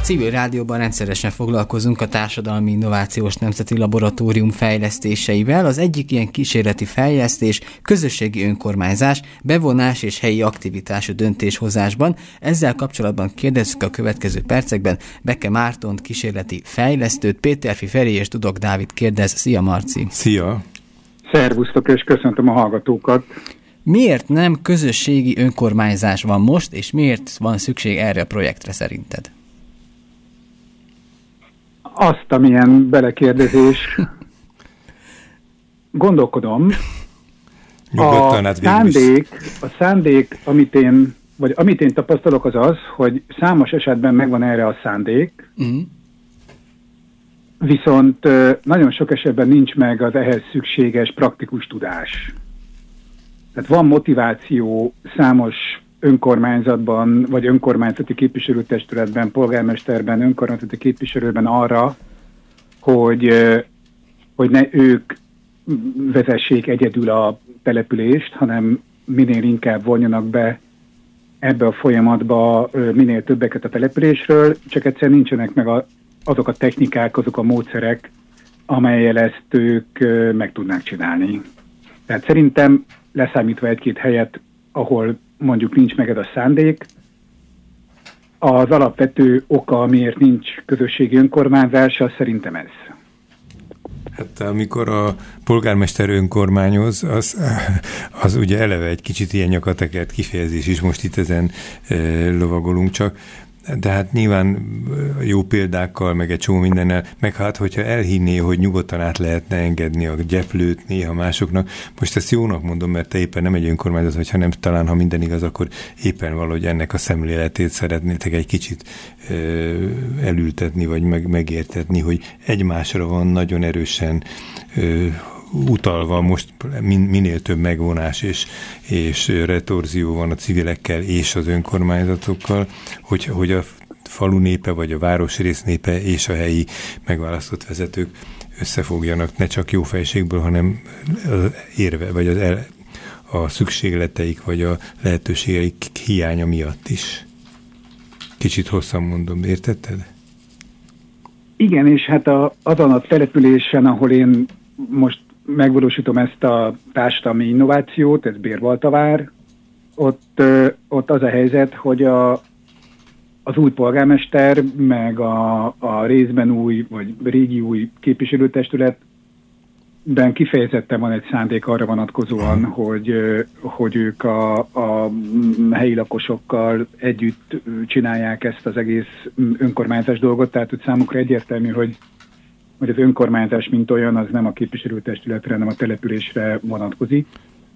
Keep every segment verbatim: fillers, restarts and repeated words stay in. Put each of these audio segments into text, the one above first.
Civil Rádióban rendszeresen foglalkozunk a Társadalmi Innovációs Nemzeti Laboratórium fejlesztéseivel. Az egyik ilyen kísérleti fejlesztés közösségi önkormányzás, bevonás és helyi aktivitású döntéshozásban. Ezzel kapcsolatban kérdezzük a következő percekben Beke Mártont, kísérleti fejlesztőt, Péterfi Feri és Dudok Dávid kérdez. Szia, Marci! Szia! Szervusztok, és köszöntöm a hallgatókat! Miért nem közösségi önkormányzás van most, és miért van szükség erre a projektre szerinted? Azt, amilyen belekérdezés. Gondolkodom. Nyugodtan, a hát szándék, a szándék, amit én, vagy amit én tapasztalok, az az, hogy számos esetben megvan erre a szándék, uh-huh. viszont nagyon sok esetben nincs meg az ehhez szükséges praktikus tudás. Tehát van motiváció számos önkormányzatban, vagy önkormányzati képviselőtestületben, polgármesterben, önkormányzati képviselőben arra, hogy, hogy ne ők vezessék egyedül a települést, hanem minél inkább vonjanak be ebbe a folyamatba minél többeket a településről, csak egyszer nincsenek meg a, azok a technikák, azok a módszerek, amellyel ezt ők meg tudnák csinálni. Tehát szerintem leszámítva egy-két helyet, ahol mondjuk nincs meg ez a szándék, az alapvető oka, miért nincs közösségi önkormányzás, az szerintem ez. Hát amikor a polgármester önkormányoz, az, az ugye eleve egy kicsit ilyen nyakatekert kifejezés is, most itt ezen e, lovagolunk csak, de hát nyilván jó példákkal, meg egy csomó mindennel, meg hát, hogyha elhinné, hogy nyugodtan át lehetne engedni a gyeplőt néha másoknak. Most ezt jónak mondom, mert te éppen nem egy önkormányzat vagy, hanem talán, ha minden igaz, akkor éppen valahogy ennek a szemléletét szeretnétek egy kicsit ö, elültetni, vagy meg, megértetni, hogy egymásra van nagyon erősen ö, utalva most min, minél több megvonás és, és retorzió van a civilekkel és az önkormányzatokkal, hogy, hogy a falu népe vagy a városrész népe és a helyi megválasztott vezetők összefogjanak, ne csak jó fejségből, hanem az érve, vagy az el, a szükségleteik, vagy a lehetőségeik hiánya miatt is. Kicsit hosszan mondom, értetted? Igen, és hát a, azon a településen, ahol én most megvalósítom ezt a társadalmi innovációt, ez Bérbaltavár, ott, ott az a helyzet, hogy a, az új polgármester, meg a, a részben új, vagy régi új képviselőtestületben kifejezetten van egy szándék arra vonatkozóan, hogy, hogy ők a, a helyi lakosokkal együtt csinálják ezt az egész önkormányzás dolgot, tehát hogy számukra egyértelmű, hogy hogy az önkormányzás, mint olyan, az nem a képviselőtestületre, hanem a településre vonatkozik.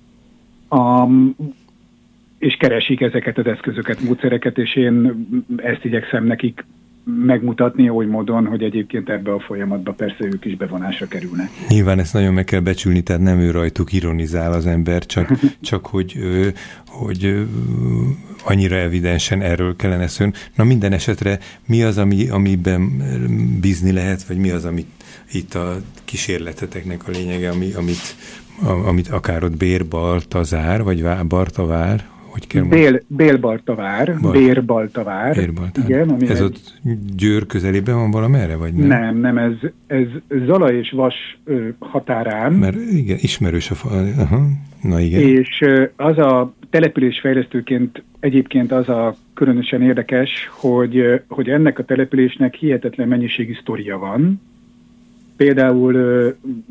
Um, és keresik ezeket az eszközöket, módszereket, és én ezt igyekszem nekik megmutatni oly módon, hogy egyébként ebbe a folyamatba persze ők is bevonásra kerülnek. Nyilván ezt nagyon meg kell becsülni, tehát nem ő rajtuk ironizál az ember, csak, csak hogy, hogy annyira evidensen erről kellene szólni. Na minden esetre mi az, ami, amiben bízni lehet, vagy mi az, amit itt a kísérleteteknek a lényege, ami, amit, amit akár ott Bérbaltazár, vagy Bartavár, hogy kell Bél, Bélbartavár, Bart. Bérbaltavár. Bérbaltavár. Igen, ami ez egy... ott Győr közelében van valamerre, vagy nem? Nem, nem, ez, ez Zala és Vas ö, határán. Mert igen, ismerős a fa... Aha. Na igen. És ö, az a településfejlesztőként egyébként az a különösen érdekes, hogy, ö, hogy ennek a településnek hihetetlen mennyiségű sztoria van. Például ö,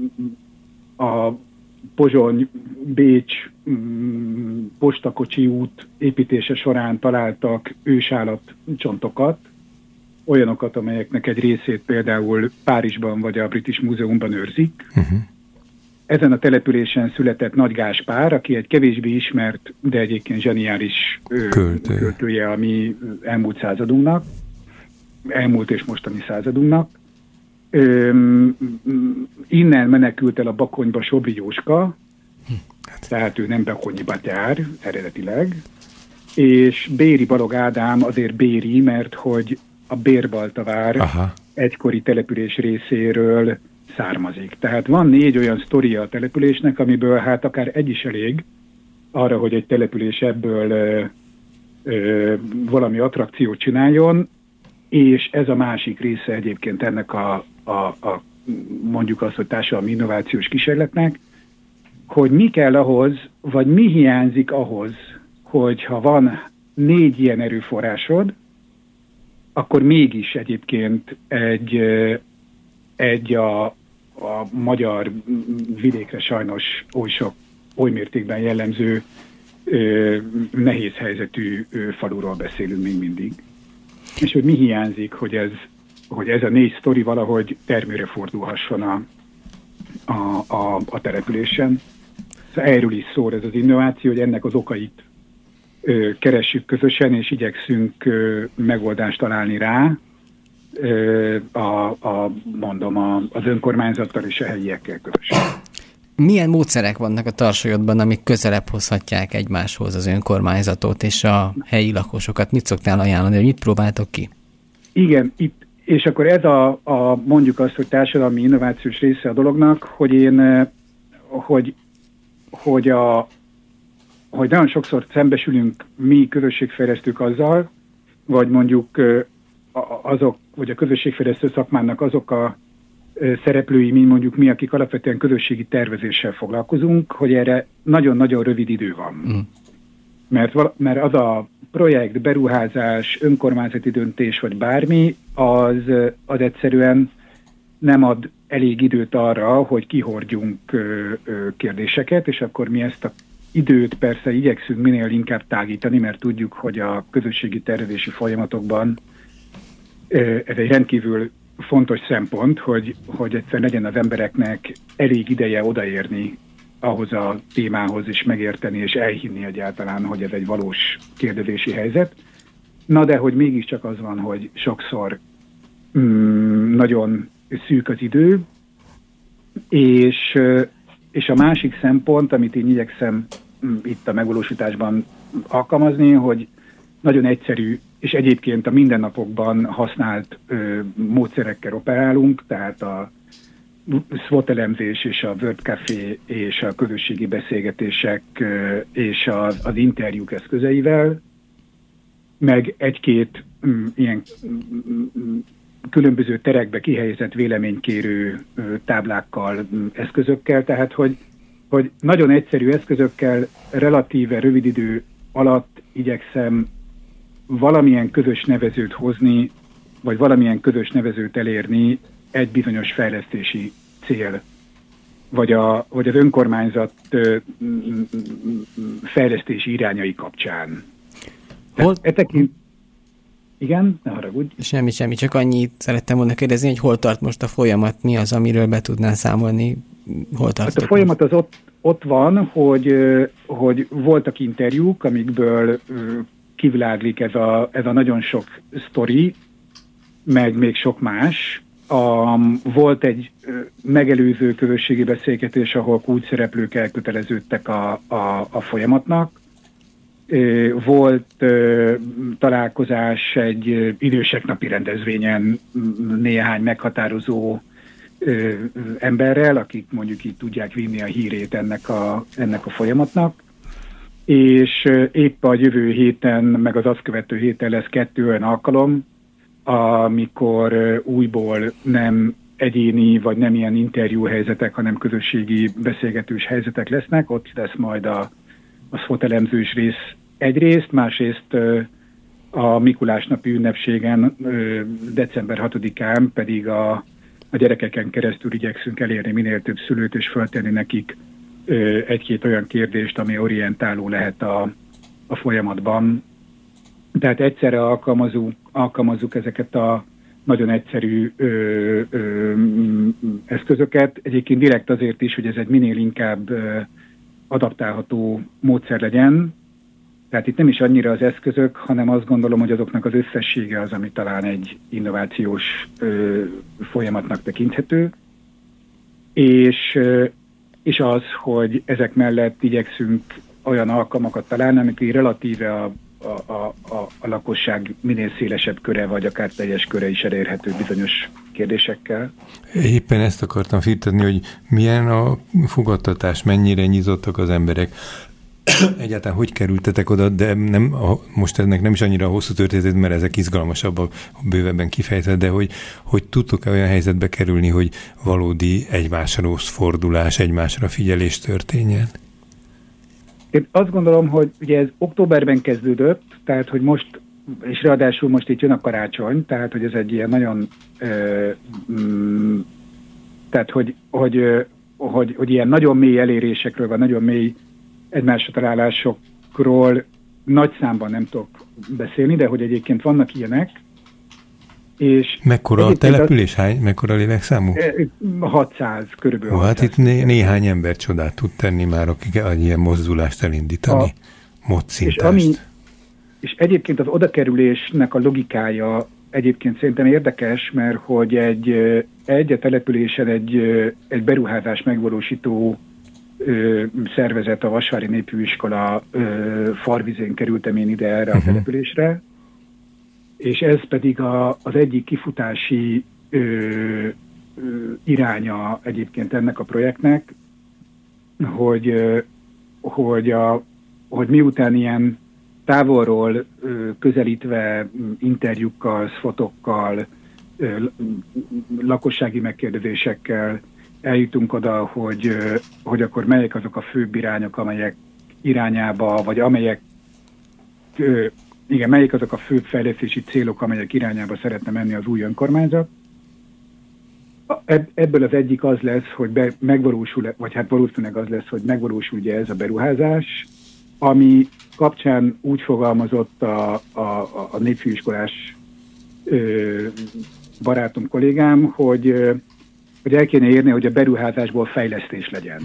a Pozsony, Bécs postakocsi út építése során találtak ősállatcsontokat, olyanokat, amelyeknek egy részét például Párizsban vagy a British Múzeumban őrzik. Uh-huh. Ezen a településen született Nagy Gáspár, aki egy kevésbé ismert, de egyébként zseniális Költő. költője a mi elmúlt századunknak, elmúlt és mostani századunknak. Öm, innen menekült el a Bakonyba Sobri Jóska, tehát ő nem Bakonyiba jár eredetileg, és Béri Balog Ádám azért Béri, mert hogy a Bérbaltavár Aha. egykori település részéről származik. Tehát van négy olyan sztoria a településnek, amiből hát akár egy is elég arra, hogy egy település ebből ö, ö, valami attrakciót csináljon, és ez a másik része egyébként ennek a, a, a mondjuk azt, hogy társadalmi innovációs kísérletnek, hogy mi kell ahhoz, vagy mi hiányzik ahhoz, hogyha van négy ilyen erőforrásod, akkor mégis egyébként egy, egy a, a magyar vidékre sajnos oly sok, oly mértékben jellemző nehéz helyzetű faluról beszélünk még mindig. És hogy mi hiányzik, hogy ez, hogy ez a négy sztori valahogy termőre fordulhasson a, a, a, a településen. Szóval erről is szól ez az innováció, hogy ennek az okait ö, keressük közösen, és igyekszünk ö, megoldást találni rá, ö, a, a, mondom, a, az önkormányzattal és a helyiekkel közösen. Milyen módszerek vannak a tarsolyodban, amik közelebb hozhatják egymáshoz az önkormányzatot és a helyi lakosokat? Mit szoktál ajánlani, hogy mit próbáltok ki? Igen, itt, és akkor ez a, a mondjuk azt, hogy társadalmi innovációs része a dolognak, hogy én, hogy, hogy, a, hogy nagyon sokszor szembesülünk mi közösségfejlesztők azzal, vagy mondjuk azok, vagy a közösségfejlesztő szakmának azok a szereplői, mint mondjuk mi, akik alapvetően közösségi tervezéssel foglalkozunk, hogy erre nagyon-nagyon rövid idő van. Mm. Mert, mert az a projekt, beruházás, önkormányzati döntés, vagy bármi, az, az egyszerűen nem ad elég időt arra, hogy kihordjunk kérdéseket, és akkor mi ezt az időt persze igyekszünk minél inkább tágítani, mert tudjuk, hogy a közösségi tervezési folyamatokban ez egy rendkívül fontos szempont, hogy, hogy egyszer legyen az embereknek elég ideje odaérni ahhoz a témához, és megérteni, és elhinni egyáltalán, hogy ez egy valós kérdezési helyzet. Na de, hogy mégiscsak az van, hogy sokszor mm, nagyon szűk az idő, és, és a másik szempont, amit én igyekszem mm, itt a megvalósításban alkalmazni, hogy nagyon egyszerű, és egyébként a mindennapokban használt ö, módszerekkel operálunk, tehát a SWOT elemzés és a Word Café és a közösségi beszélgetések ö, és az, az interjúk eszközeivel, meg egy-két mm, ilyen mm, különböző terekbe kihelyezett véleménykérő ö, táblákkal, mm, eszközökkel, tehát hogy, hogy nagyon egyszerű eszközökkel relatíve rövid idő alatt igyekszem valamilyen közös nevezőt hozni, vagy valamilyen közös nevezőt elérni egy bizonyos fejlesztési cél, vagy, a, vagy az önkormányzat fejlesztési irányai kapcsán. Hol... E tekint... Igen, ne haragudj. Semmi, semmi, csak annyit szerettem volna kérdezni, hogy hol tart most a folyamat, mi az, amiről be tudnál számolni, hol tart? Hát a folyamat az ott, ott van, hogy, hogy voltak interjúk, amikből kiviláglik ez a, ez a nagyon sok sztori, meg még sok más. A, volt egy megelőző közösségi beszélgetés, ahol kulcsszereplők elköteleződtek a, a, a folyamatnak. Volt találkozás egy idősek napi rendezvényen néhány meghatározó emberrel, akik mondjuk így tudják vinni a hírét ennek a, ennek a folyamatnak. És épp a jövő héten, meg az azt követő héten lesz kettő olyan alkalom, amikor újból nem egyéni, vagy nem ilyen interjú helyzetek, hanem közösségi beszélgetős helyzetek lesznek. Ott lesz majd a, a SWOT elemzős rész egyrészt, másrészt a Mikulás napi ünnepségen, december hatodikán pedig a, a gyerekeken keresztül igyekszünk elérni minél több szülőt, és föltenni nekik egy-két olyan kérdést, ami orientáló lehet a, a folyamatban. Tehát egyszerre alkalmazunk, alkalmazzuk ezeket a nagyon egyszerű ö, ö, eszközöket. Egyébként direkt azért is, hogy ez egy minél inkább ö, adaptálható módszer legyen. Tehát itt nem is annyira az eszközök, hanem azt gondolom, hogy azoknak az összessége az, ami talán egy innovációs ö, folyamatnak tekinthető. És ö, és az, hogy ezek mellett igyekszünk olyan alkalmakat találni, amik relatíve a, a, a, a, a lakosság minél szélesebb köre, vagy akár teljes köre is elérhető bizonyos kérdésekkel. Éppen ezt akartam firtatni, hogy milyen a fogadtatás, mennyire nyitottak az emberek. egyáltalán hogy kerültetek oda, de nem, a, most ennek nem is annyira hosszú történet, mert ezek izgalmasabbak, bővebben kifejtve, de hogy, hogy tudtok-e olyan helyzetbe kerülni, hogy valódi egymásra fordulás, egymásra figyelés történjen? Én azt gondolom, hogy ugye ez októberben kezdődött, tehát hogy most, és ráadásul most itt jön a karácsony, tehát hogy ez egy ilyen nagyon, ö, mm, tehát hogy, hogy, ö, hogy, hogy ilyen nagyon mély elérésekről, vagy nagyon mély egymásra találásokról nagy számban nem tudok beszélni, de hogy egyébként vannak ilyenek. És mekkora a település? Az, hány? Mekkora a lélekszámú? hatszáz körülbelül. Ó, hát itt né- néhány ember csodát tud tenni már, akik ilyen mozdulást elindítani. És, ami, és egyébként az odakerülésnek a logikája egyébként szerintem érdekes, mert hogy egy, egy a településen egy, egy beruházás megvalósító ö, szervezet, a Vasvári Népfőiskola ö, Farvizén kerültem én ide erre uh-huh. a településre, és ez pedig a, az egyik kifutási ö, ö, iránya egyébként ennek a projektnek, hogy, ö, hogy, a, hogy miután ilyen távolról ö, közelítve interjúkkal, fotókkal, ö, lakossági megkérdezésekkel eljutunk oda, hogy, ö, hogy akkor melyek azok a főbb irányok, amelyek irányába, vagy amelyek ö, igen, melyik azok a főbb fejlesztési célok, amelyek irányába szeretne menni az új önkormányzat. Ebből az egyik az lesz, hogy be, megvalósul, vagy hát valószínűleg az lesz, hogy megvalósul ugye ez a beruházás, ami kapcsán úgy fogalmazott a, a, a népfőiskolás ö, barátom, kollégám, hogy, ö, hogy el kéne érni, hogy a beruházásból fejlesztés legyen.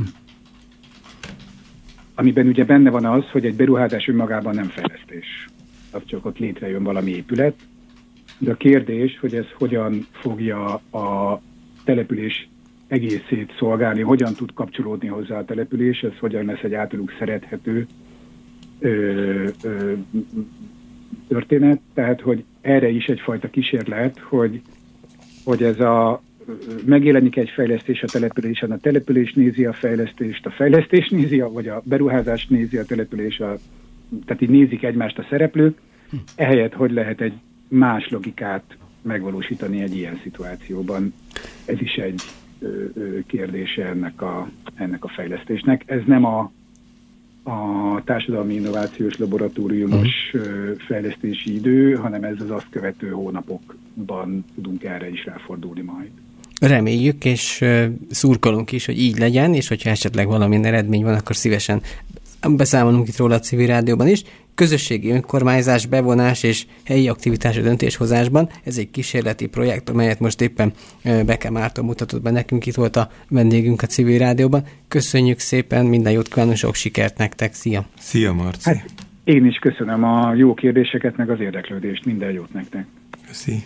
Amiben ugye benne van az, hogy egy beruházás önmagában nem fejlesztés. Az csak ott létrejön valami épület. De a kérdés, hogy ez hogyan fogja a település egészét szolgálni, hogyan tud kapcsolódni hozzá a település, ez hogyan lesz egy általuk szerethető ö, ö, történet. Tehát, hogy erre is egyfajta kísérlet, hogy, hogy ez a megjelenik egy fejlesztés a településen, a település nézi a fejlesztést, a fejlesztés nézi, a, vagy a beruházás nézi a település, a, tehát így nézik egymást a szereplők, ehelyett hogy lehet egy más logikát megvalósítani egy ilyen szituációban. Ez is egy ö, ö, kérdése ennek a, ennek a fejlesztésnek. Ez nem a, a társadalmi innovációs laboratóriumos ö, fejlesztési idő, hanem ez az azt követő hónapokban tudunk erre is ráfordulni majd. Reméljük, és uh, szurkolunk is, hogy így legyen, és hogyha esetleg valamilyen eredmény van, akkor szívesen beszámolunk itt róla a civil rádióban is. Közösségi önkormányzás, bevonás és helyi aktivitás a döntéshozásban. Ez egy kísérleti projekt, amelyet most éppen uh, Beke Márton mutatott be nekünk. Itt volt a vendégünk a civil rádióban. Köszönjük szépen, minden jót kívánunk, sok sikert nektek. Szia! Szia, Marci! Hát, én is köszönöm a jó kérdéseket, meg az érdeklődést. Minden jót nektek! Köszi!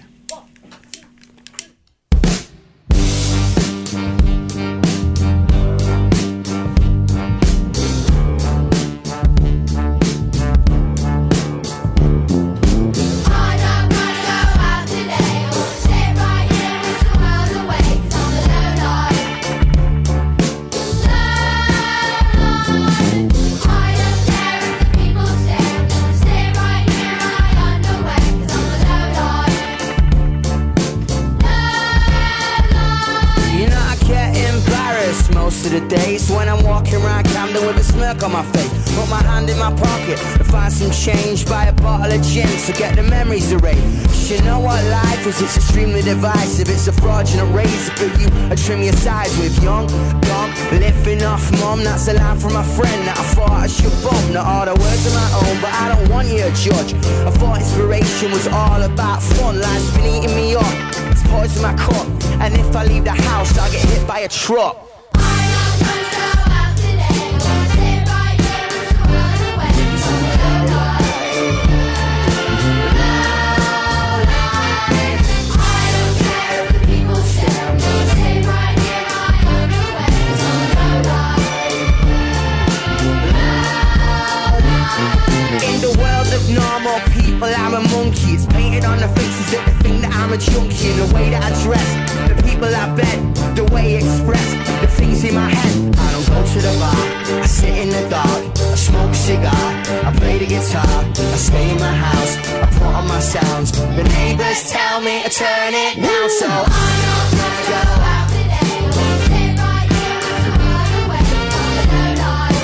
The days when I'm walking around Camden with a smirk on my face, put my hand in my pocket and find some change, buy a bottle of gin to get the memories erased. You know what life is, it's extremely divisive. It's a fraudulent razor for you, I trim your size with. Young, dumb, living off mum, that's a line from my friend that I thought I should bump. Not all the words of my own, but I don't want you to judge. I thought inspiration was all about fun. Life's been eating me up, it's poison my cup, and if I leave the house I'll get hit by a truck. Normal people people I'm a monkey. It's painted on the faces that they think that I'm a junkie. And the way that I dress, the people I bet, the way I express, the things in my head. I don't go to the bar, I sit in the dark, I smoke a cigar, I play the guitar, I stay in my house, I put on my sounds. The neighbors tell me to turn it down, so I'm not gonna go out today. We'll sit right here and run away from the low life.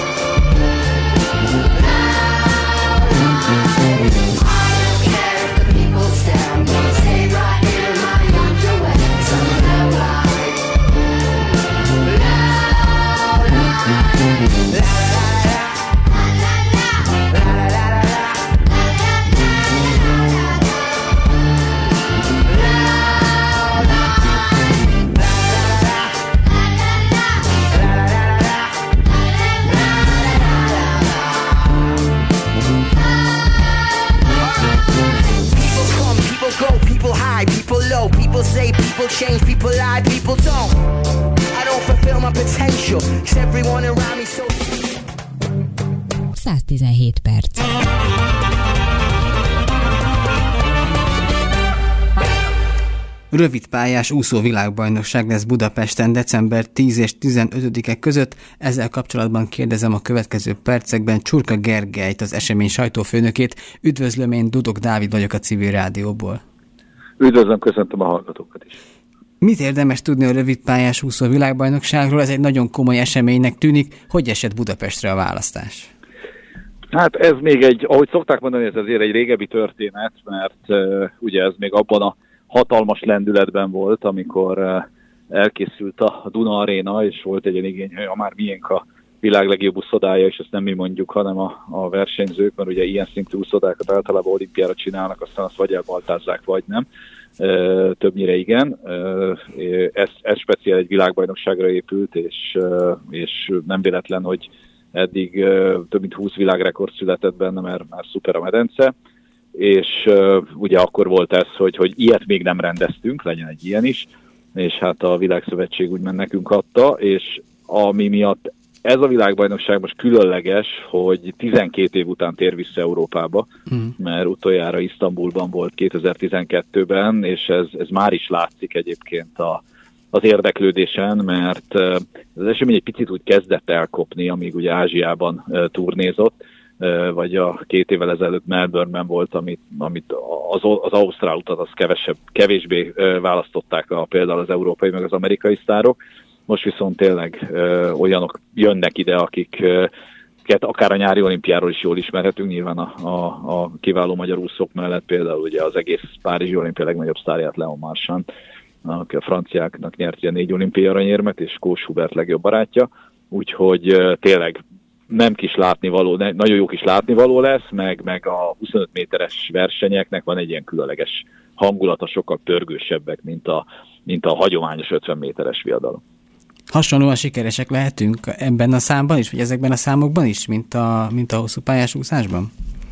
I don't care if the people stare, I'm gonna stay right here in my underwear, 'cause I'm a low life. Low life. La people say, people change, people lie, people don't. I don't fulfill my potential, 'cause everyone around me so... száz tizenhét perc. Rövidpályás úszó világbajnokság lesz Budapesten december tíz és tizenötödike között. Ezzel kapcsolatban kérdezem a következő percekben Csurka Gergelyt, az esemény sajtófőnökét. Üdvözlöm, én Dudok Dávid vagyok a Civil Rádióból. Üdvözlöm, köszöntöm a hallgatókat is. Mit érdemes tudni a rövidpályás úszó világbajnokságról? Ez egy nagyon komoly eseménynek tűnik. Hogy esett Budapestre a választás? Hát ez még egy, ahogy szokták mondani, ez azért egy régebbi történet, mert uh, ugye ez még abban a hatalmas lendületben volt, amikor uh, elkészült a Duna Aréna, és volt egy ilyen igény, hogy ha már miénk a világ legjobb úszodája, és ezt nem mi mondjuk, hanem a, a versenyzők, mert ugye ilyen szintű úszodákat általában olimpiára csinálnak, aztán azt vagy elbaltázzák, vagy nem. Uh, többnyire igen. Uh, ez, ez speciál egy világbajnokságra épült, és, uh, és nem véletlen, hogy eddig uh, több mint húsz világrekord született benne, mert már szuper a medence, és uh, ugye akkor volt ez, hogy, hogy ilyet még nem rendeztünk, legyen egy ilyen is, és hát a Világszövetség úgymond nekünk adta, és ami miatt ez a világbajnokság most különleges, hogy tizenkét év után tér vissza Európába, mm. mert utoljára Isztambulban volt kétezer-tizenkettőben, és ez, ez már is látszik egyébként a, az érdeklődésen, mert az esemény egy picit úgy kezdett elkopni, amíg ugye Ázsiában turnézott, vagy a két évvel ezelőtt Melbourneben volt, amit, amit az, az ausztrál utat az kevesebb, kevésbé választották a, például az európai meg az amerikai sztárok. Most viszont tényleg ö, olyanok jönnek ide, akiket akár a nyári olimpiáról is jól ismerhetünk, nyilván a, a, a kiváló magyar úszók mellett, például ugye az egész Párizsi olimpia legnagyobb sztárját, Leon Marchand, aki a franciáknak nyert ugye négy olimpiai aranyérmet, és Kós Hubert legjobb barátja, úgyhogy ö, tényleg nem kis látnivaló, ne, nagyon jó kis látnivaló lesz, meg, meg a huszonöt méteres versenyeknek van egy ilyen különleges hangulata, sokkal pörgősebbek, mint a, mint a hagyományos ötven méteres viadalom. Hasonlóan sikeresek lehetünk ebben a számban is, vagy ezekben a számokban is, mint a, mint a hosszú pályás úszásban?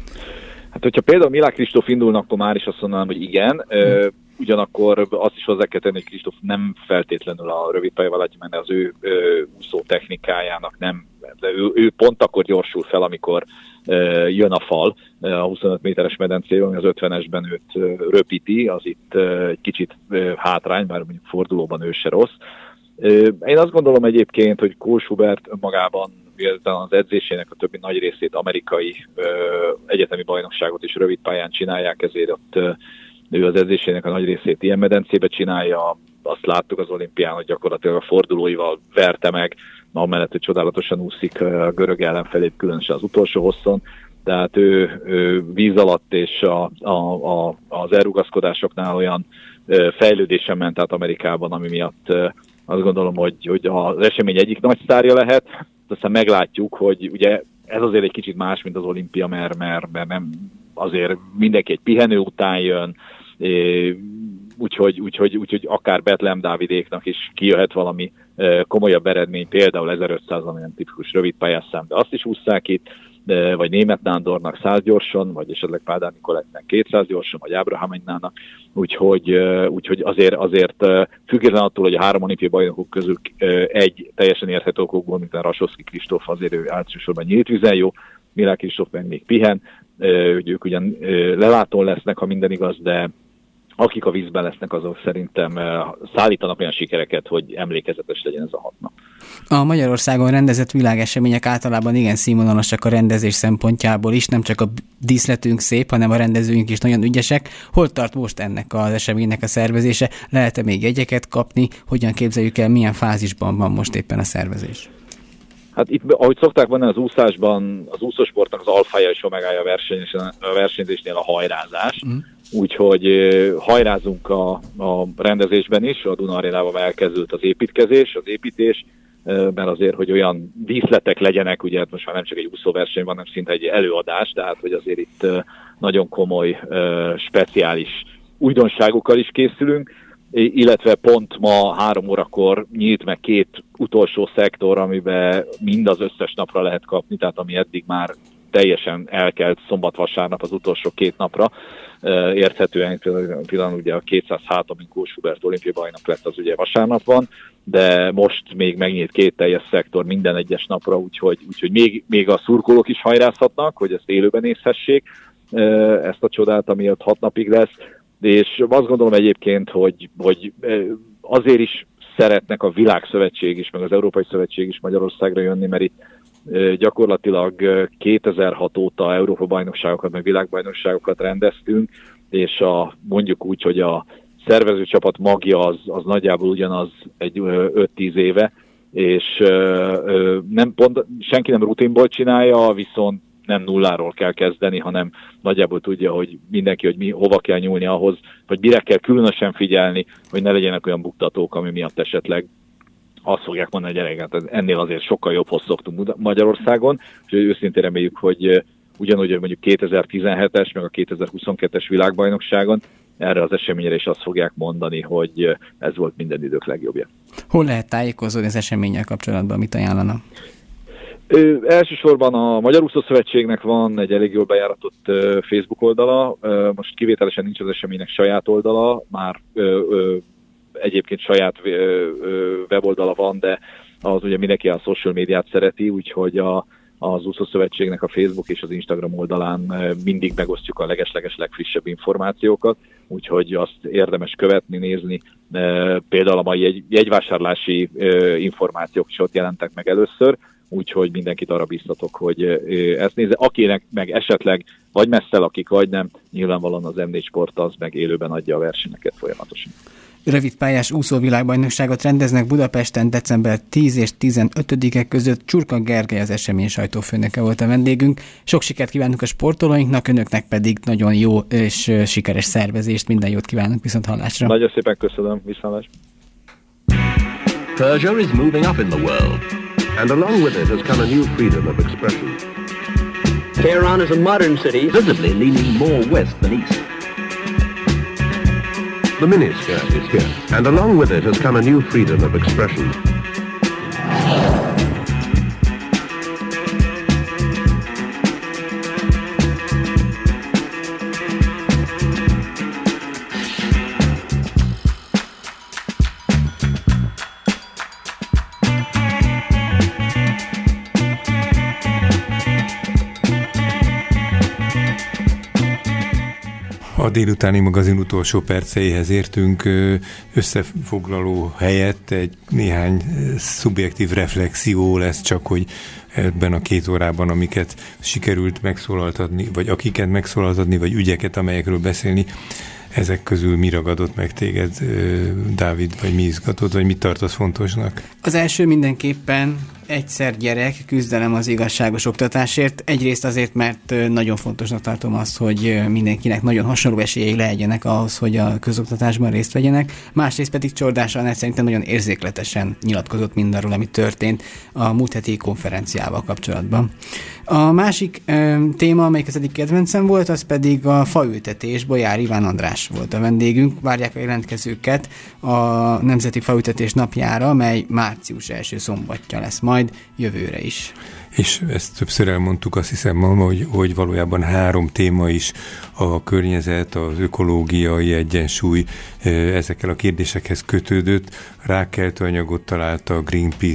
Hát, hogyha például Milák Kristóf indulnak, akkor már is azt mondanám, hogy igen. Hmm. Ugyanakkor azt is hozzá kell tenni, hogy Kristóf nem feltétlenül a rövidpályával adja, mert az ő úszó technikájának nem, de ő, ő pont akkor gyorsul fel, amikor jön a fal a huszonöt méteres medencében, ami az ötvenesben őt röpíti, az itt egy kicsit hátrány, bár mondjuk fordulóban ő se rossz. Én azt gondolom egyébként, hogy Kós Hubert önmagában az edzésének a többi nagy részét amerikai ö, egyetemi bajnokságot is rövid pályán csinálják, ezért ott ö, ő az edzésének a nagy részét ilyen medencébe csinálja. Azt láttuk az olimpián, hogy gyakorlatilag a fordulóival verte meg, amellett, hogy csodálatosan úszik a görög ellenfelé, különösen az utolsó hosszon. Tehát ő, ő víz alatt és a, a, a, az elrugaszkodásoknál olyan ö, fejlődésen ment át Amerikában, ami miatt ö, azt gondolom, hogy, hogy az esemény egyik nagy sztárja lehet. Aztán meglátjuk, hogy ugye ez azért egy kicsit más, mint az olimpia, mert, mert, mert nem azért mindenki egy pihenő után jön, úgyhogy, úgyhogy, úgyhogy akár Betlehem Dávidéknak is kijöhet valami komolyabb eredmény, például ezerötszáz, ami nem tipikus rövidpályás szám, de azt is ússzák itt, vagy Németh Nándornak száz gyorsan, vagy esetleg Pádár Nikolettnek kétszáz gyorsan, vagy Ábrahám Egynának, úgyhogy, úgyhogy azért, azért független attól, hogy a három olimpiai bajnokok közül egy teljesen érthető okokból, mint a Rasovszky Kristóf, azért ő általánossorban nyílt vízen jó, Milák Kristóf meg még pihen, hogy ők ugyan lelátón lesznek, ha minden igaz, de akik a vízben lesznek, azok szerintem szállítanak olyan sikereket, hogy emlékezetes legyen ez a hat nap. A Magyarországon rendezett világesemények általában igen színvonalasak a rendezés szempontjából is, nem csak a díszletünk szép, hanem a rendezőink is nagyon ügyesek. Hol tart most ennek az eseménynek a szervezése? Lehet-e még jegyeket kapni? Hogyan képzeljük el, milyen fázisban van most éppen a szervezés? Hát itt, ahogy szokták mondani, az úszásban, az úszósportnak az alfája és omegája a versenyzésnél a hajrázás. Mm. Úgyhogy hajrázunk a, a rendezésben is, a Duna Arénában elkezdődött az építkezés, az építés, mert azért, hogy olyan díszletek legyenek, ugye most már nem csak egy úszóverseny van, hanem szinte egy előadás, tehát hogy azért itt nagyon komoly, speciális újdonságokkal is készülünk, illetve pont ma három órakor nyílt meg két utolsó szektor, amiben mind az összes napra lehet kapni, tehát ami eddig már teljesen elkelt szombat-vasárnap az utolsó két napra. Érthetően például ugye a kétszáz hát, amin Kós Hubert olimpiai bajnok lett, az ugye vasárnap van, de most még megnyílt két teljes szektor minden egyes napra, úgyhogy, úgyhogy még, még a szurkolók is hajrázhatnak, hogy ezt élőben nézhessék, ezt a csodát, ami ott hat napig lesz. És azt gondolom egyébként, hogy, hogy azért is szeretnek a Világszövetség is, meg az Európai Szövetség is Magyarországra jönni, mert itt gyakorlatilag kétezer-hat óta Európa-bajnokságokat, meg világbajnokságokat rendeztünk, és a, mondjuk úgy, hogy a szervezőcsapat magja az, az nagyjából ugyanaz egy öt-tíz éve, és nem pont, senki nem rutinból csinálja, viszont nem nulláról kell kezdeni, hanem nagyjából tudja, hogy mindenki, hogy mi, hova kell nyúlni ahhoz, vagy mire kell különösen figyelni, hogy ne legyenek olyan buktatók, ami miatt esetleg azt fogják mondani, hogy gyerekek, ennél azért sokkal jobbhoz szoktunk Magyarországon, és őszintén reméljük, hogy ugyanúgy, hogy mondjuk kétezer-tizenhetes, meg a kétezer-huszonkettes világbajnokságon erre az eseményre is azt fogják mondani, hogy ez volt minden idők legjobbja. Hol lehet tájékozódni az eseménnyel kapcsolatban, mit ajánlana? Ö, elsősorban a Magyar Úszószövetségnek van egy elég jól bejáratott ö, Facebook oldala, ö, most kivételesen nincs az eseménynek saját oldala, már ö, ö, egyébként saját ö, ö, weboldala van, de az ugye mindenki a social médiát szereti, úgyhogy a, az Úszószövetségnek a Facebook és az Instagram oldalán ö, mindig megosztjuk a legesleges legfrissebb információkat, úgyhogy azt érdemes követni, nézni. Ö, például a mai jegy, jegyvásárlási ö, információk is ott jelentek meg először, úgyhogy mindenkit arra biztatok, hogy ezt nézze. Akinek meg esetleg vagy messze lakik, vagy nem, nyilvánvalóan az em négy Sport az meg élőben adja a versenyeket folyamatosan. Rövidpályás úszóvilágbajnokságot rendeznek Budapesten december tíz és tizenötödike között. Csurka Gergely az esemény sajtófőnöke volt a vendégünk. Sok sikert kívánunk a sportolóinknak, önöknek pedig nagyon jó és sikeres szervezést, minden jót kívánunk, viszont hallásra. Nagyon szépen köszönöm, viszontlátásra. Persia is moving up in the world, and along with it has come a new freedom of expression. Tehran is a modern city, visibly leaning more west than east. The miniskirt is here, and along with it has come a new freedom of expression. A délutáni magazin utolsó perceihez értünk, összefoglaló helyett egy néhány szubjektív reflexió lesz csak, hogy ebben a két órában, amiket sikerült megszólaltatni, vagy akiket megszólaltatni, vagy ügyeket, amelyekről beszélni, ezek közül mi ragadott meg téged, Dávid, vagy mi izgatott, vagy mit tartasz fontosnak? Az első mindenképpen egyszer gyerek, küzdelem az igazságos oktatásért. Egyrészt azért, mert nagyon fontosnak tartom azt, hogy mindenkinek nagyon hasonló esélyei legyenek ahhoz, hogy a közoktatásban részt vegyenek. Másrészt pedig Csordás Anett szerintem nagyon érzékletesen nyilatkozott mindarról, ami történt a múlt heti konferenciával kapcsolatban. A másik ö, téma, amelyik az egyik kedvencem volt, az pedig a faültetés. Bolyár Iván András volt a vendégünk. Várják a jelentkezőket a Nemzeti Faültetés napjára, mely március első szombatja lesz majd jövőre is. És ezt többször elmondtuk, azt hiszem, ma, hogy, hogy valójában három téma is, a környezet, az ökológiai egyensúly ezekkel a kérdésekhez kötődött. Rákkeltő anyagot találta a Greenpeace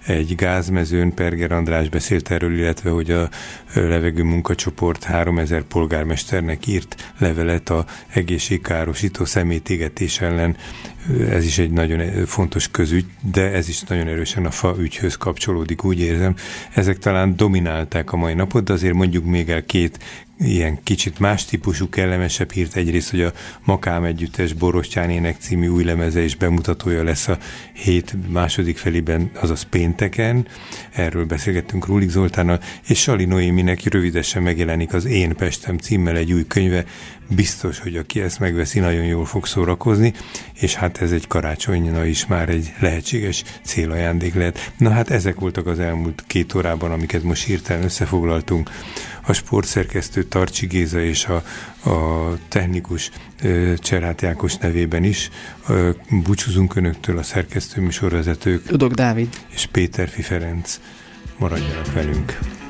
egy gázmezőn. Perger András beszélt erről, illetve hogy a levegő munkacsoport háromezer polgármesternek írt levelet a egészségkárosító szemétégetés ellen. Ez is egy nagyon fontos közügy, de ez is nagyon erősen a fa ügyhöz kapcsolódik, úgy érzem. Ezek talán dominálták a mai napot, de azért mondjuk még el két ilyen kicsit más típusú, kellemesebb hírt. Egyrészt, hogy a Makám együttes Borostyán ének című új lemeze és bemutatója lesz a hét második felében, azaz pénteken. Erről beszélgettünk Rúlik Zoltánnal, és Sali Noéminek rövidesen megjelenik az Én Pestem címmel egy új könyve. Biztos, hogy aki ezt megveszi, nagyon jól fog szórakozni, és hát ez egy karácsonyna is már egy lehetséges célajándék lehet. Na hát ezek voltak az elmúlt két órában, amiket most hirtelen összefoglaltunk. A sportszerkesztő Tarcsi Géza és a, a technikus Cserhát Ákos nevében is búcsúzunk önöktől, a szerkesztő műsorvezetők Tudok Dávid és Péterfi Ferenc. Maradjanak velünk!